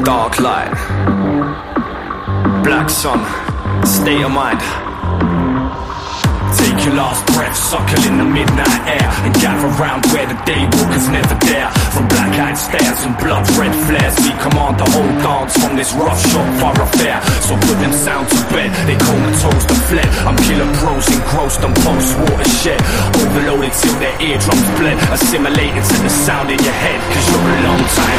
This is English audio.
Dark light, black sun, state of mind. Take your last breath, suckle in the midnight air, and gather round where the daywalkers never dare. From black-eyed stares and blood-red flares, we command the whole dance from this rough-shot thoroughfare. So put them sound to bed, they comatose and fled. I'm killer pros engrossed on post-watershed, overloaded till their eardrums bled, assimilated to the sound in your head. Cause you're a long time